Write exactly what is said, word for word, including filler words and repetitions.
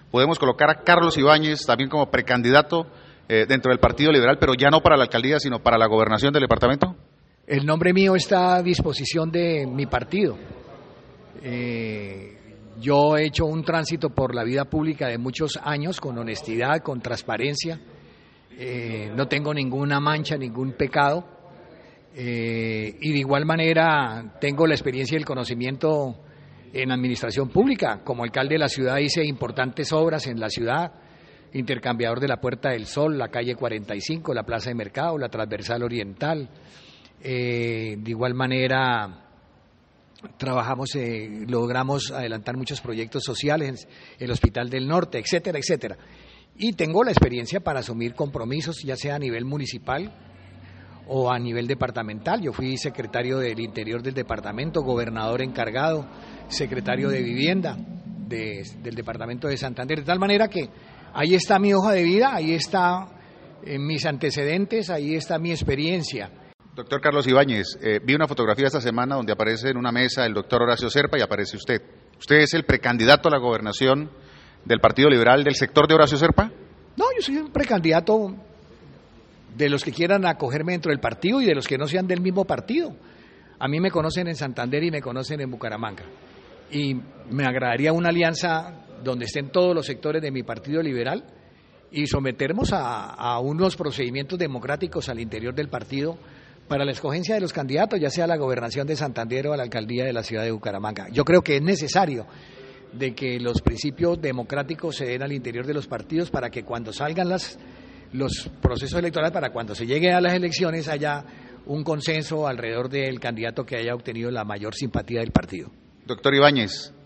podemos colocar a Carlos Ibáñez también como precandidato eh, dentro del Partido Liberal, pero ya no para la alcaldía, sino para la gobernación del departamento? El nombre mío está a disposición de mi partido. Eh, yo he hecho un tránsito por la vida pública de muchos años, con honestidad, con transparencia. Eh, no tengo ninguna mancha, ningún pecado. Eh, y de igual manera tengo la experiencia y el conocimiento en administración pública. Como alcalde de la ciudad hice importantes obras en la ciudad, intercambiador de la Puerta del Sol, la calle cuarenta y cinco, la Plaza de Mercado, la Transversal Oriental. Eh, de igual manera trabajamos, eh, logramos adelantar muchos proyectos sociales, el Hospital del Norte, etcétera, etcétera. Y tengo la experiencia para asumir compromisos, ya sea a nivel municipal o a nivel departamental. Yo fui secretario del Interior del departamento, gobernador encargado, secretario de Vivienda de, del departamento de Santander, de tal manera que ahí está mi hoja de vida, ahí está eh, mis antecedentes, ahí está mi experiencia. Doctor Carlos Ibáñez, eh, vi una fotografía esta semana donde aparece en una mesa el doctor Horacio Serpa y aparece usted. ¿Usted es el precandidato a la gobernación del Partido Liberal del sector de Horacio Serpa? No, yo soy un precandidato de los que quieran acogerme dentro del partido y de los que no sean del mismo partido. A mí me conocen en Santander y me conocen en Bucaramanga. Y me agradaría una alianza donde estén todos los sectores de mi Partido Liberal y someternos a, a unos procedimientos democráticos al interior del partido para la escogencia de los candidatos, ya sea a la gobernación de Santander o a la alcaldía de la ciudad de Bucaramanga. Yo creo que es necesario de que los principios democráticos se den al interior de los partidos para que cuando salgan las, los procesos electorales, para cuando se llegue a las elecciones haya un consenso alrededor del candidato que haya obtenido la mayor simpatía del partido. Doctor Ibáñez,